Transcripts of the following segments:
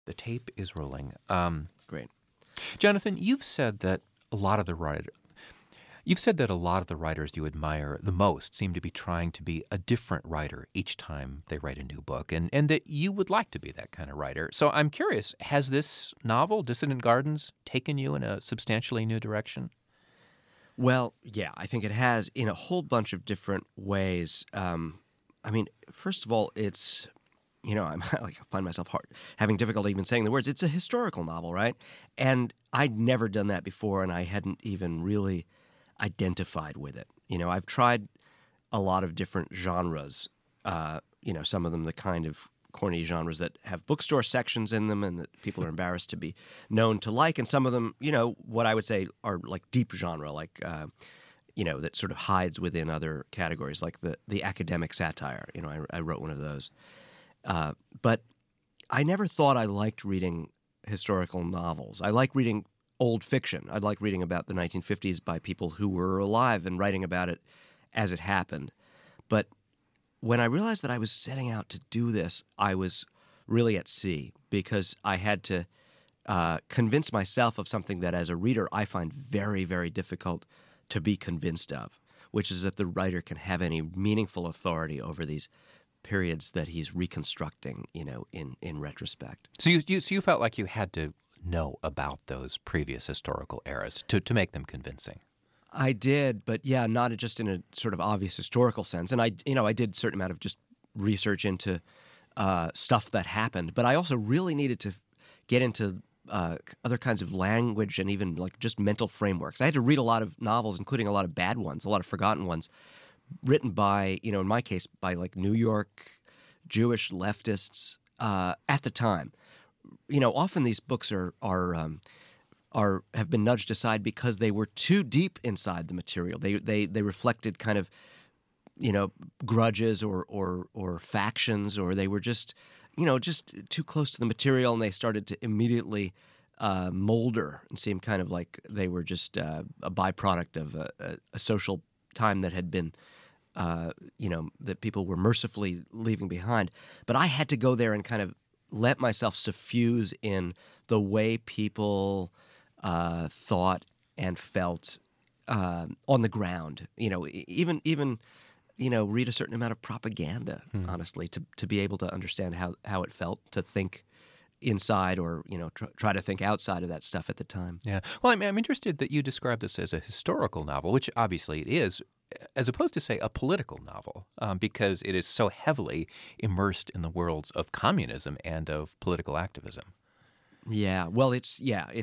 The tape is rolling. Great. Jonathan, you've said that a lot of the writers you admire the most seem to be trying to be a different writer each time they write a new book, and that you would like to be that kind of writer. So I'm curious, has this novel, Dissident Gardens, taken you in a substantially new direction? Well, yeah, I think it has in a whole bunch of different ways. First of all, it's, I find myself having difficulty even saying the words. It's a historical novel, right? And I'd never done that before, and I hadn't even really identified with it. I've tried a lot of different genres, some of them the kind of corny genres that have bookstore sections in them and that people are embarrassed to be known to like, and some of them, what I would say are like deep genre, like, that sort of hides within other categories, like the academic satire. I wrote one of those. But I never thought I liked reading historical novels. I like reading old fiction. I like reading about the 1950s by people who were alive and writing about it as it happened. But when I realized that I was setting out to do this, I was really at sea, because I had to convince myself of something that as a reader I find very, very difficult to be convinced of, which is that the writer can have any meaningful authority over these periods that he's reconstructing, in retrospect. So you felt like you had to know about those previous historical eras to make them convincing. I did, but yeah, not just in a sort of obvious historical sense. And I did a certain amount of just research into stuff that happened, but I also really needed to get into other kinds of language and even like just mental frameworks. I had to read a lot of novels, including a lot of bad ones, a lot of forgotten ones, written by, in my case, by like New York Jewish leftists at the time. Often these books have been nudged aside because they were too deep inside the material. They reflected kind of, grudges or factions, or they were just too close to the material, and they started to immediately molder and seem kind of like they were just a byproduct of a social time that had been, that people were mercifully leaving behind. But I had to go there and kind of let myself suffuse in the way people thought and felt on the ground. Even read a certain amount of propaganda, honestly, to be able to understand how it felt to think inside or try to think outside of that stuff at the time. Yeah. Well, I'm interested that you describe this as a historical novel, which obviously it is, as opposed to, say, a political novel, because it is so heavily immersed in the worlds of communism and of political activism. Yeah. Well, it's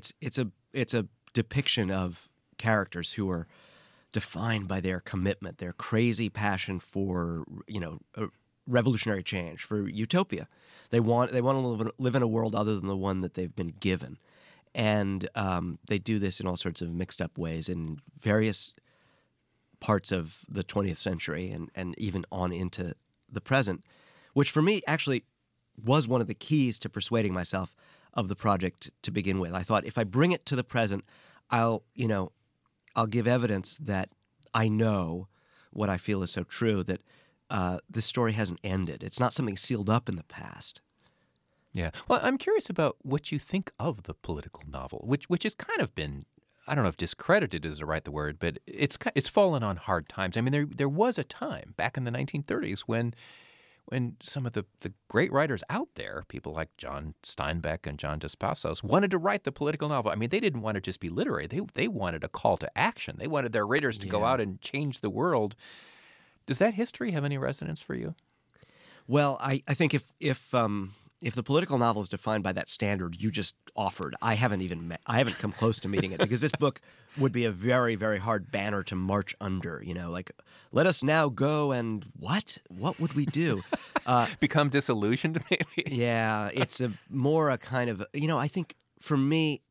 a depiction of characters who are defined by their commitment, their crazy passion for revolutionary change, for utopia. They want to live in a world other than the one that they've been given, and they do this in all sorts of mixed up ways in various parts of the 20th century and even on into the present, which for me actually was one of the keys to persuading myself of the project to begin with. I thought if I bring it to the present, I'll give evidence that I know what I feel is so true, that this story hasn't ended. It's not something sealed up in the past. Yeah. Well, I'm curious about what you think of the political novel, which has kind of been, I don't know if discredited is the right word, but it's fallen on hard times. I mean, there was a time back in the 1930s when some of the great writers out there, people like John Steinbeck and John Dos Passos, wanted to write the political novel. I mean, they didn't want to just be literary. They wanted a call to action. They wanted their readers to go out and change the world. Does that history have any resonance for you? Well, I think if the political novel is defined by that standard you just offered, I haven't come close to meeting it, because this book would be a very, very hard banner to march under. Like, let us now go and what would we do? Become disillusioned, maybe. Yeah, it's more a kind of I think for me,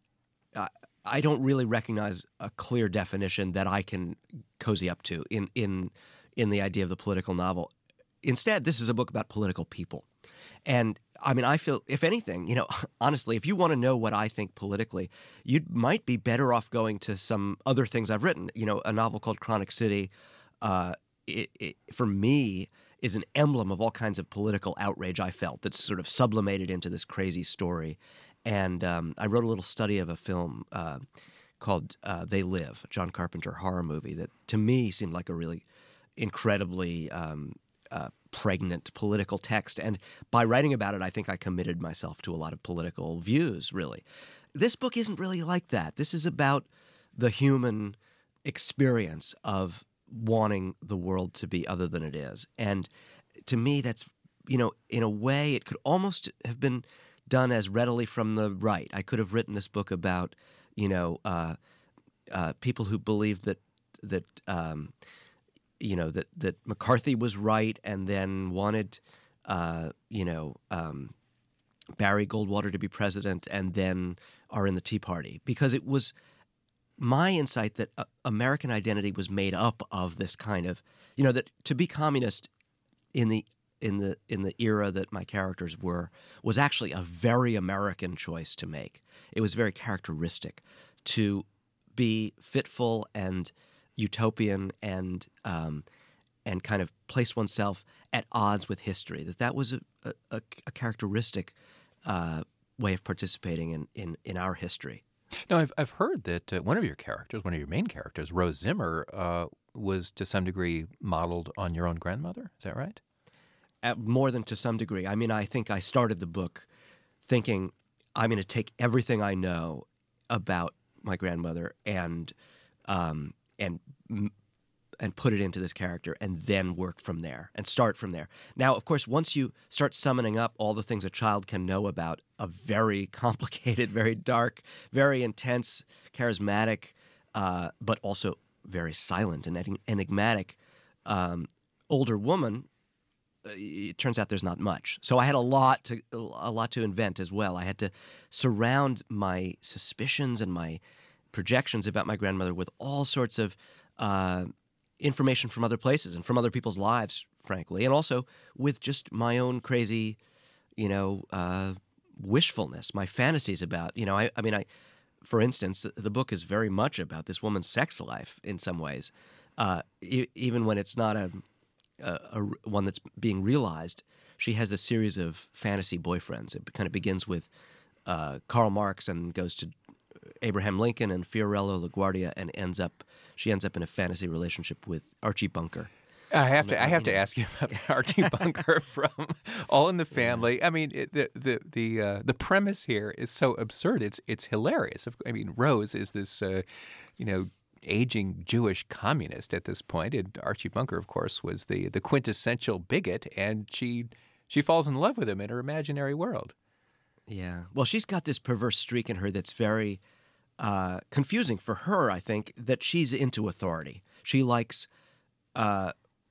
I don't really recognize a clear definition that I can cozy up to in the idea of the political novel. Instead, this is a book about political people. And I mean, I feel, if anything, honestly, if you want to know what I think politically, you might be better off going to some other things I've written. A novel called Chronic City, for me, is an emblem of all kinds of political outrage I felt that's sort of sublimated into this crazy story. And I wrote a little study of a film called They Live, a John Carpenter horror movie that to me seemed like a really incredibly pregnant political text. And by writing about it, I think I committed myself to a lot of political views, really. This book isn't really like that. This is about the human experience of wanting the world to be other than it is. And to me, that's, in a way, it could almost have been done as readily from the right. I could have written this book about, people who believed that McCarthy was right and then wanted, Barry Goldwater to be president and then are in the Tea Party, because it was my insight that American identity was made up of this kind of, that to be communist in the era that my characters were was actually a very American choice to make. It was very characteristic to be fitful and utopian and kind of place oneself at odds with history. That was a characteristic way of participating in our history. Now, I've heard that one of your main characters, Rose Zimmer, was to some degree modeled on your own grandmother. Is that right? More than to some degree. I mean, I think I started the book thinking I'm going to take everything I know about my grandmother and put it into this character and then work from there and start from there. Now, of course, once you start summoning up all the things a child can know about a very complicated, very dark, very intense, charismatic, but also very silent and enigmatic older woman, it turns out there's not much. So I had a lot to invent as well. I had to surround my suspicions and my projections about my grandmother with all sorts of information from other places and from other people's lives, frankly, and also with just my own crazy, wishfulness, my fantasies about, for instance, the book is very much about this woman's sex life in some ways, even when it's not a one that's being realized. She has this series of fantasy boyfriends. It kind of begins with Karl Marx and goes to Abraham Lincoln and Fiorello LaGuardia, and she ends up in a fantasy relationship with Archie Bunker. I have to ask you about Archie Bunker from All in the Family. Yeah. I mean, the premise here is so absurd. It's hilarious. I mean, Rose is this aging Jewish communist at this point, and Archie Bunker, of course, was the quintessential bigot, and she falls in love with him in her imaginary world. Yeah. Well, she's got this perverse streak in her that's very confusing for her, I think, that she's into authority. She likes, she kind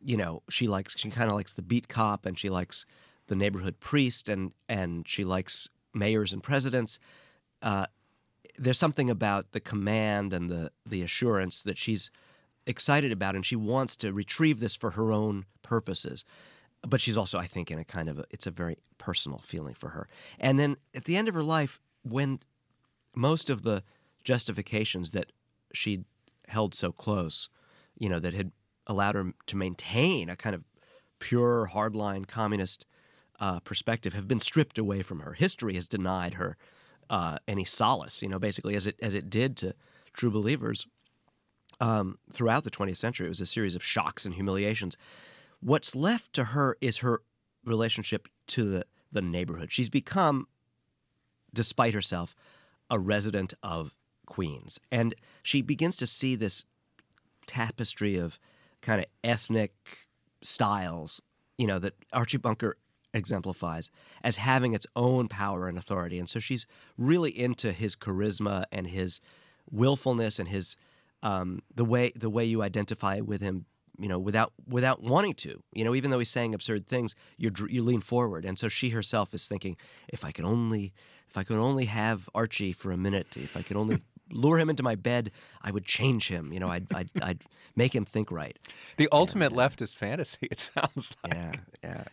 of likes the beat cop, and she likes the neighborhood priest, and she likes mayors and presidents. There's something about the command and the assurance that she's excited about, and she wants to retrieve this for her own purposes. But she's also, I think, in a kind of it's a very personal feeling for her. And then at the end of her life, when most of the justifications that she'd held so close, that had allowed her to maintain a kind of pure, hardline communist perspective have been stripped away from her. History has denied her any solace, basically as it did to true believers throughout the 20th century. It was a series of shocks and humiliations. What's left to her is her relationship to the neighborhood. She's become, despite herself, a resident of Queens. And she begins to see this tapestry of kind of ethnic styles, that Archie Bunker exemplifies as having its own power and authority. And so she's really into his charisma and his willfulness and his the way you identify with him, without wanting to, even though he's saying absurd things, you lean forward. And so she herself is thinking, if I could only have Archie for a minute, if I could only lure him into my bed, I would change him. I'd make him think right. The ultimate leftist fantasy, it sounds like. Yeah.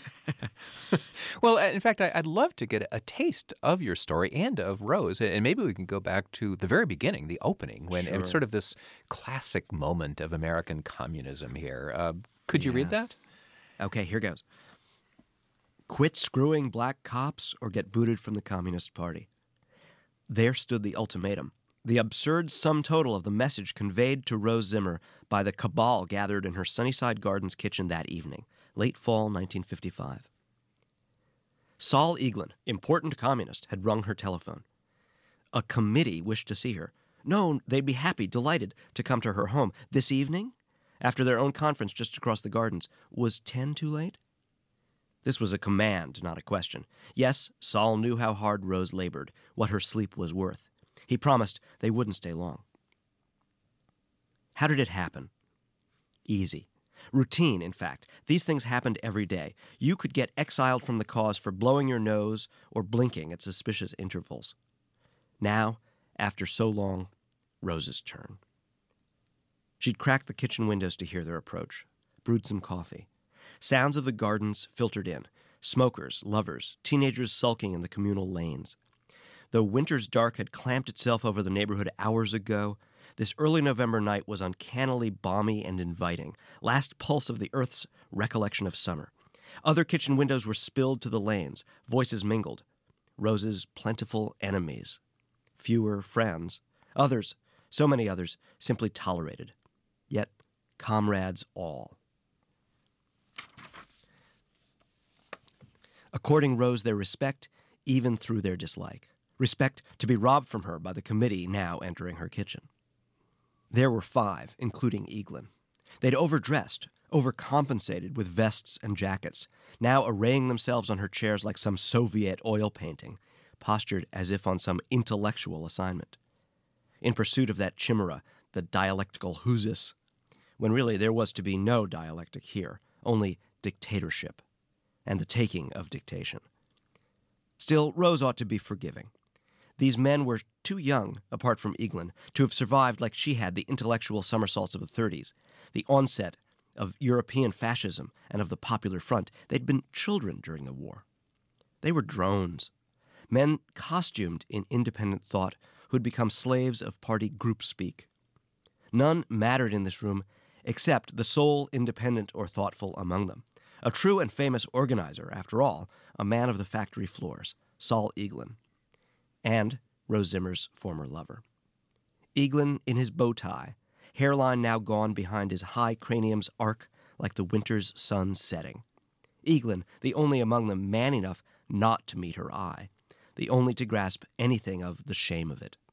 Well, in fact, I'd love to get a taste of your story and of Rose, and maybe we can go back to the very beginning, the opening, when and sort of this classic moment of American communism here. Could you read that? Okay, here goes. Quit screwing black cops or get booted from the Communist Party. There stood the ultimatum, the absurd sum total of the message conveyed to Rose Zimmer by the cabal gathered in her Sunnyside Gardens kitchen that evening, late fall 1955. Sol Eaglin, important communist, had rung her telephone. A committee wished to see her. No, they'd be happy, delighted, to come to her home. This evening? After their own conference just across the gardens. Was 10 too late? This was a command, not a question. Yes, Sol knew how hard Rose labored, what her sleep was worth. He promised they wouldn't stay long. How did it happen? Easy. Routine, in fact. These things happened every day. You could get exiled from the cause for blowing your nose or blinking at suspicious intervals. Now, after so long, Rose's turn. She'd cracked the kitchen windows to hear their approach, brewed some coffee. Sounds of the gardens filtered in. Smokers, lovers, teenagers sulking in the communal lanes. Though winter's dark had clamped itself over the neighborhood hours ago, this early November night was uncannily balmy and inviting, last pulse of the earth's recollection of summer. Other kitchen windows were spilled to the lanes, voices mingled. Rose's plentiful enemies. Fewer friends. Others, so many others, simply tolerated. Yet comrades all. According Rose their respect, even through their dislike. Respect to be robbed from her by the committee now entering her kitchen. There were 5, including Eaglin. They'd overdressed, overcompensated with vests and jackets, now arraying themselves on her chairs like some Soviet oil painting, postured as if on some intellectual assignment. In pursuit of that chimera, the dialectical husis, when really there was to be no dialectic here, only dictatorship, and the taking of dictation. Still, Rose ought to be forgiving. These men were too young, apart from Eaglin, to have survived like she had the intellectual somersaults of the 30s, the onset of European fascism and of the Popular Front. They'd been children during the war. They were drones, men costumed in independent thought who'd become slaves of party group speak. None mattered in this room except the sole independent or thoughtful among them. A true and famous organizer, after all, a man of the factory floors, Sol Eaglin, and Rose Zimmer's former lover. Eaglin in his bow tie, hairline now gone behind his high cranium's arc like the winter's sun setting. Eaglin, the only among them man enough not to meet her eye, the only to grasp anything of the shame of it.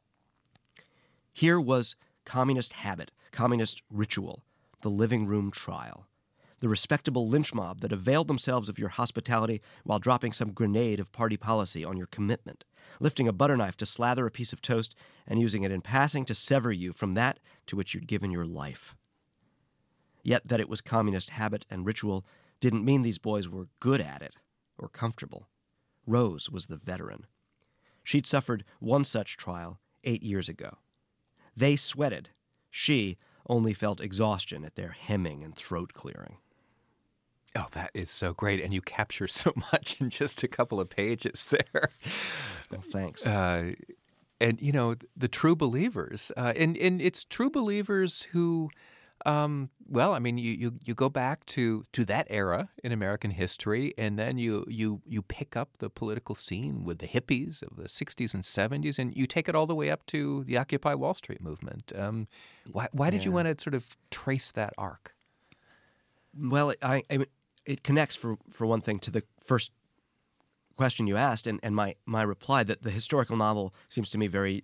Here was communist habit, communist ritual, the living room trial. The respectable lynch mob that availed themselves of your hospitality while dropping some grenade of party policy on your commitment, lifting a butter knife to slather a piece of toast and using it in passing to sever you from that to which you'd given your life. Yet that it was communist habit and ritual didn't mean these boys were good at it or comfortable. Rose was the veteran. She'd suffered one such trial 8 years ago. They sweated. She only felt exhaustion at their hemming and throat clearing. Oh, that is so great. And you capture so much in just a couple of pages there. Well, thanks. And, you know, the true believers. And it's true believers who, well, I mean, you go back to that era in American history, and then you pick up the political scene with the hippies of the 60s and 70s, and you take it all the way up to the Occupy Wall Street movement. Why did you want to sort of trace that arc? Well, it connects, for one thing, to the first question you asked, and my reply that the historical novel seems to me very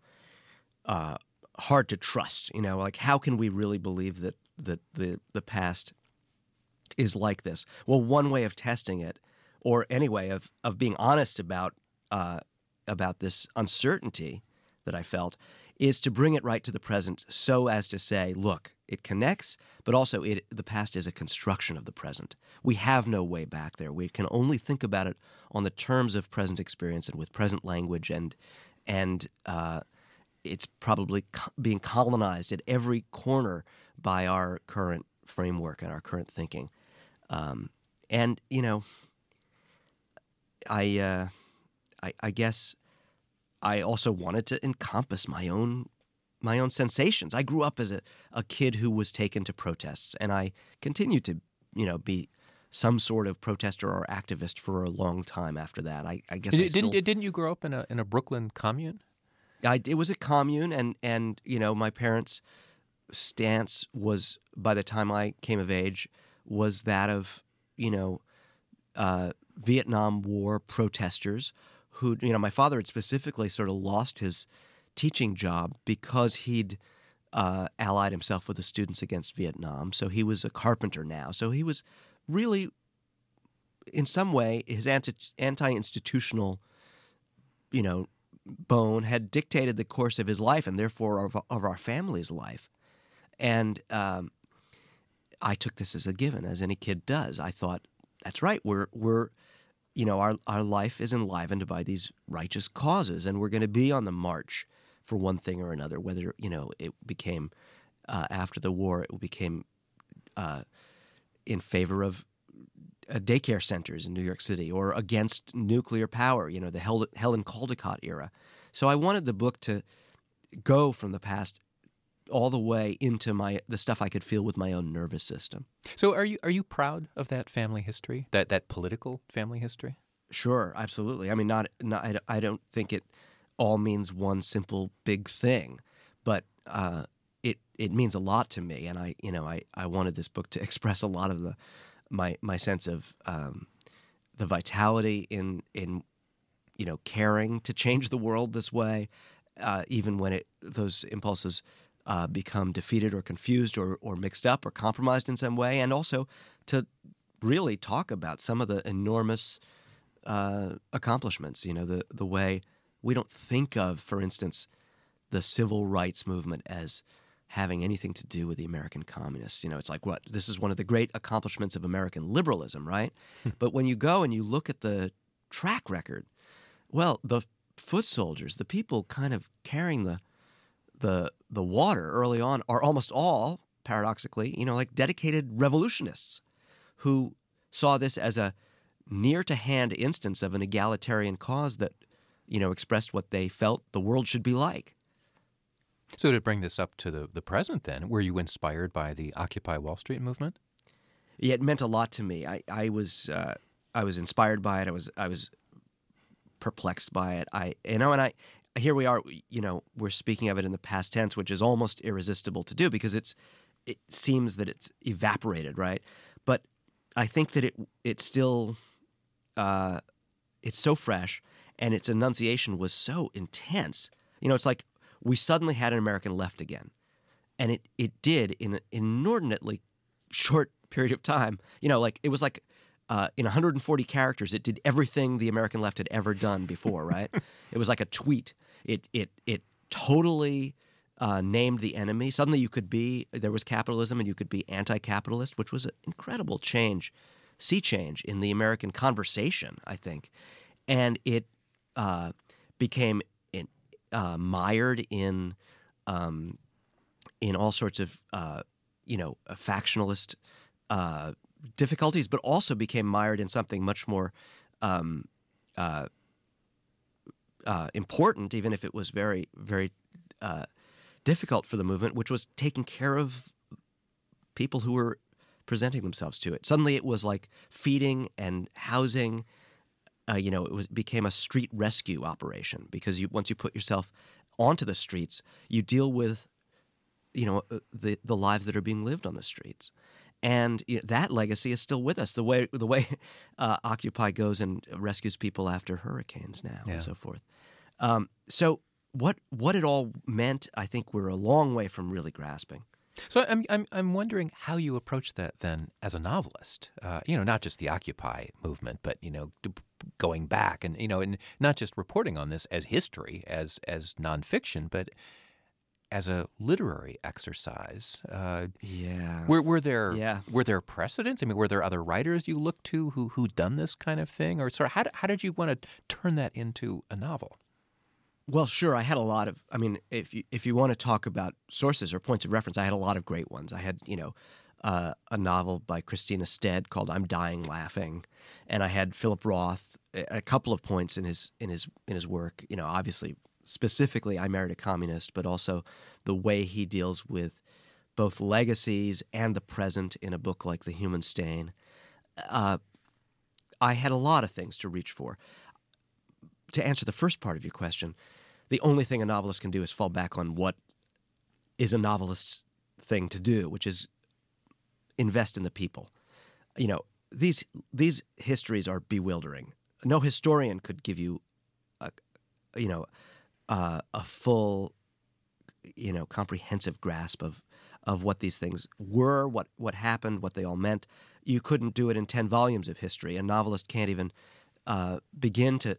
hard to trust. You know, like, how can we really believe that the past is like this? Well, one way of testing it, or any way of being honest about this uncertainty that I felt, is to bring it right to the present, so as to say, look, it connects, but also the past is a construction of the present. We have no way back there. We can only think about it on the terms of present experience and with present language, and it's probably being colonized at every corner by our current framework and our current thinking. And, you know, I guess I also wanted to encompass my own sensations. I grew up as a kid who was taken to protests, and I continue to be some sort of protester or activist for a long time after that. I guess Didn't you grow up in a Brooklyn commune? It was a commune, and my parents' stance was, by the time I came of age, was that of Vietnam War protesters who, my father had specifically sort of lost his teaching job because he'd allied himself with the Students Against Vietnam. So he was a carpenter now. So he was really, in some way, his anti-institutional, bone had dictated the course of his life and therefore of our family's life. And I took this as a given, as any kid does. I thought, that's right, we're our life is enlivened by these righteous causes, and we're going to be on the march for one thing or another, whether, it became, after the war, it became in favor of daycare centers in New York City or against nuclear power, the Helen Caldicott era. So I wanted the book to go from the past all the way into the stuff I could feel with my own nervous system. So are you proud of that family history, that political family history? Sure, absolutely. I mean, I don't think it all means one simple big thing, but it means a lot to me, and I wanted this book to express a lot of my sense of the vitality in caring to change the world this way, even when those impulses become defeated or confused or mixed up or compromised in some way, and also to really talk about some of the enormous accomplishments. The way we don't think of, for instance, the civil rights movement as having anything to do with the American communists. It's like, what? This is one of the great accomplishments of American liberalism, right? But when you go and you look at the track record, well, the foot soldiers, the people kind of carrying the water early on, are almost all, paradoxically, like dedicated revolutionists who saw this as a near-to-hand instance of an egalitarian cause that, expressed what they felt the world should be like. So to bring this up to the present then, were you inspired by the Occupy Wall Street movement? Yeah, it meant a lot to me. I was inspired by it. I was perplexed by it. Here we are, we're speaking of it in the past tense, which is almost irresistible to do because it seems that it's evaporated, right? But I think that it's still it's so fresh, and its enunciation was so intense. It's like we suddenly had an American left again, and it did in an inordinately short period of time. It was like in 140 characters, it did everything the American left had ever done before, right? It was like a tweet. It totally named the enemy. Suddenly there was capitalism and you could be anti-capitalist, which was an incredible sea change in the American conversation, I think. And it became mired in all sorts of, factionalist difficulties, but also became mired in something much more important, even if it was very, very difficult for the movement, which was taking care of people who were presenting themselves to it. Suddenly it was like feeding and housing. It became a street rescue operation because once you put yourself onto the streets, you deal with, the lives that are being lived on the streets. And that legacy is still with us. The way Occupy goes and rescues people after hurricanes now, and so forth. So what it all meant, I think we're a long way from really grasping. So I'm wondering how you approach that then as a novelist. Not just the Occupy movement, but going back and not just reporting on this as history, as nonfiction, but as a literary exercise. Were there precedents? I mean, were there other writers you looked to who done this kind of thing, or sort of how did you want to turn that into a novel? Well, sure. I had a lot of. I mean, if you want to talk about sources or points of reference, I had a lot of great ones. I had a novel by Christina Stead called "I'm Dying Laughing," and I had Philip Roth at a couple of points in his work. Obviously. Specifically, I Married a Communist, but also the way he deals with both legacies and the present in a book like The Human Stain. I had a lot of things to reach for. To answer the first part of your question, the only thing a novelist can do is fall back on what is a novelist's thing to do, which is invest in the people. You know, these histories are bewildering. No historian could give you a full, comprehensive grasp of what these things were, what happened, what they all meant. You couldn't do it in 10 volumes of history. A novelist can't even begin to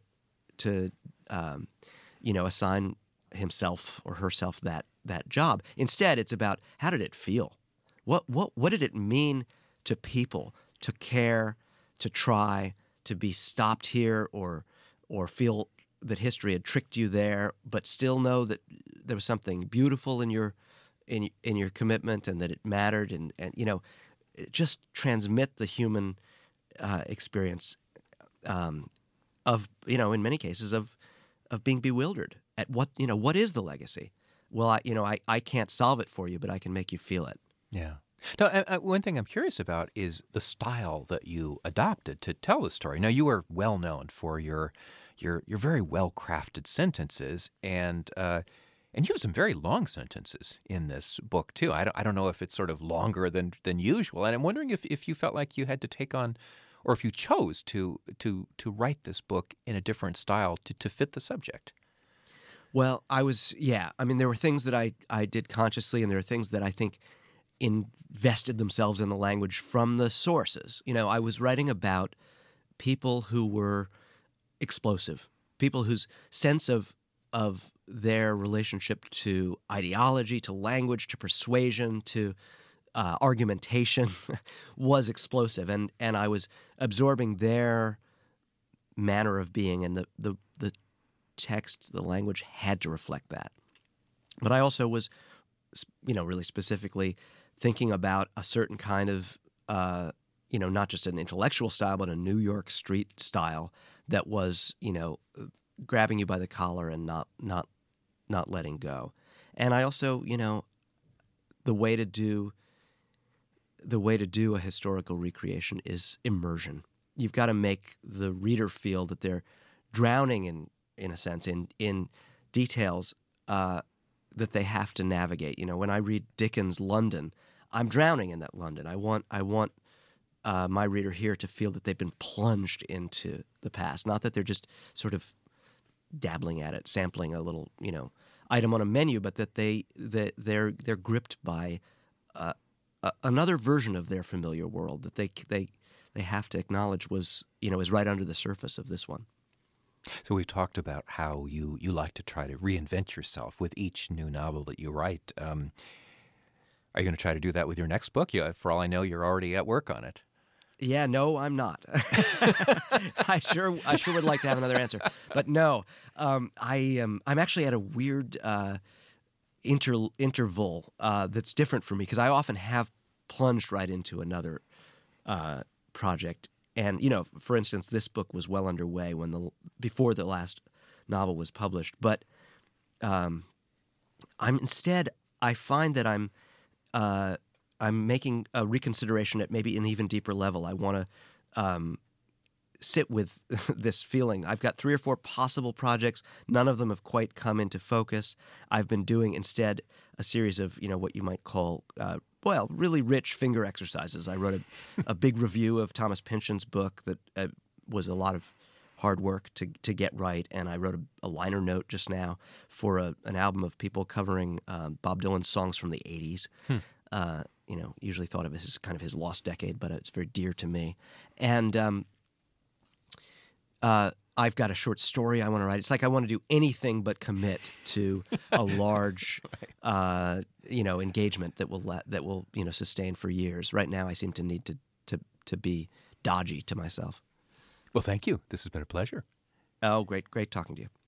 assign himself or herself that job. Instead, it's about how did it feel? What did it mean to people to care, to try, to be stopped here, or feel that history had tricked you there, but still know that there was something beautiful in your commitment and that it mattered, and just transmit the human experience of in many cases of being bewildered at what is the legacy. Well, I can't solve it for you, but I can make you feel it. Yeah. Now, one thing I'm curious about is the style that you adopted to tell the story. Now, you are well known for your very well crafted sentences, and you have some very long sentences in this book too. I don't know if it's sort of longer than usual, and I'm wondering if you felt like you had to take on, or if you chose to write this book in a different style to fit the subject. Well, I mean, there were things that I did consciously, and there are things that I think invested themselves in the language from the sources. I was writing about people who were explosive, people whose sense of their relationship to ideology, to language, to persuasion, to argumentation was explosive, and I was absorbing their manner of being, and the text, the language had to reflect that. But I also was, really specifically thinking about a certain kind of, not just an intellectual style, but a New York street style that was, grabbing you by the collar and not letting go. And I also, the way to do a historical recreation is immersion. You've got to make the reader feel that they're drowning in a sense in details that they have to navigate. When I read Dickens' London, I'm drowning in that London. I want my reader here to feel that they've been plunged into the past, not that they're just sort of dabbling at it, sampling a little, item on a menu, but that they're gripped by another version of their familiar world that they have to acknowledge was is right under the surface of this one. So we've talked about how you like to try to reinvent yourself with each new novel that you write. Are you going to try to do that with your next book? For all I know, you're already at work on it. Yeah, no, I'm not. I sure would like to have another answer, but no. I'm actually at a weird interval that's different for me, because I often have plunged right into another project. And for instance, this book was well underway before the last novel was published. But I find that I'm making a reconsideration at maybe an even deeper level. I want to sit with this feeling. I've got 3 or 4 possible projects. None of them have quite come into focus. I've been doing instead a series of what you might call really rich finger exercises. I wrote a big review of Thomas Pynchon's book that was a lot of hard work to get right, and I wrote a liner note just now for an album of people covering Bob Dylan's songs from the 80s. Usually thought of as kind of his lost decade, but it's very dear to me. And I've got a short story I want to write. It's like I want to do anything but commit to a large, engagement that will sustain for years. Right now, I seem to need to be dodgy to myself. Well, thank you. This has been a pleasure. Oh, great talking to you.